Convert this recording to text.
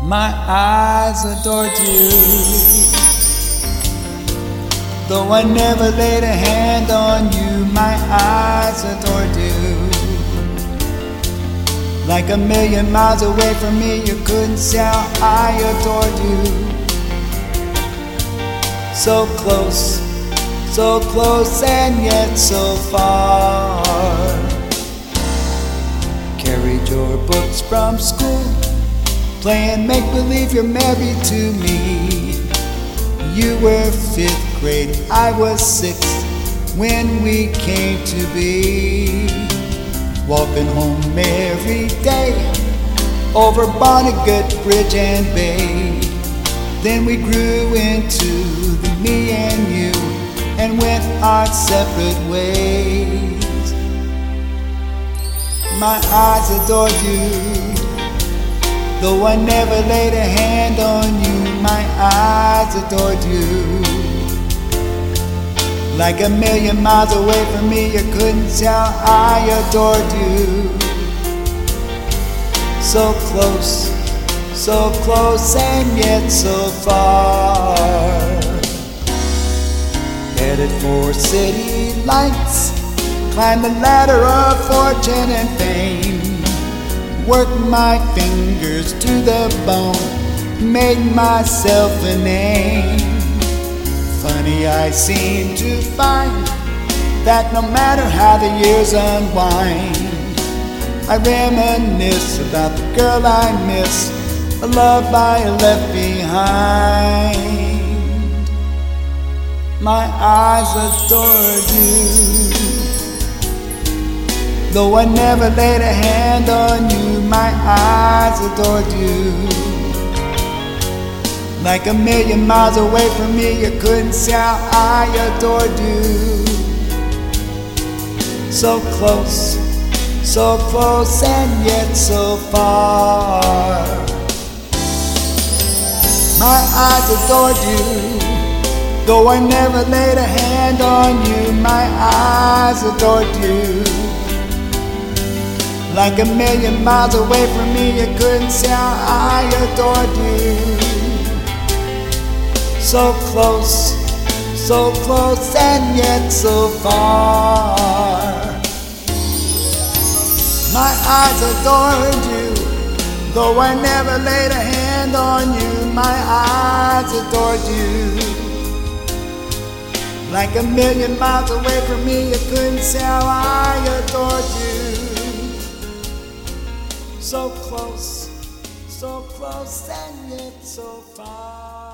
My eyes adored you, though I never laid a hand on you. My eyes adored you. Like a million miles away from me, you couldn't see how I adored you. So close and yet so far. Carried your books from school, playing make-believe you're married to me. You were 5th grade, I was 6th when we came to be. Walking home every day over Barnegat Bridge and Bay. Then we grew into the me and you and went our separate ways. My eyes adored you, though I never laid a hand on you. My eyes adored you. Like a million miles away from me, you couldn't tell I adored you. So close and yet so far. Headed for city lights, climbed the ladder of fortune and fame. Worked my fingers to the bone, made myself a name. Funny, I seem to find that no matter how the years unwind, I reminisce about the girl I miss, the love I left behind. My eyes adored you, though I never laid a hand on you. My eyes adored you. Like a million miles away from me, you couldn't see how I adored you. So close and yet so far. My eyes adored you, though I never laid a hand on you. My eyes adored you. Like a million miles away from me, you couldn't see how I adored you. So close and yet so far. My eyes adored you, though I never laid a hand on you. My eyes adored you. Like a million miles away from me, you couldn't see how I adored you. So close and yet so far.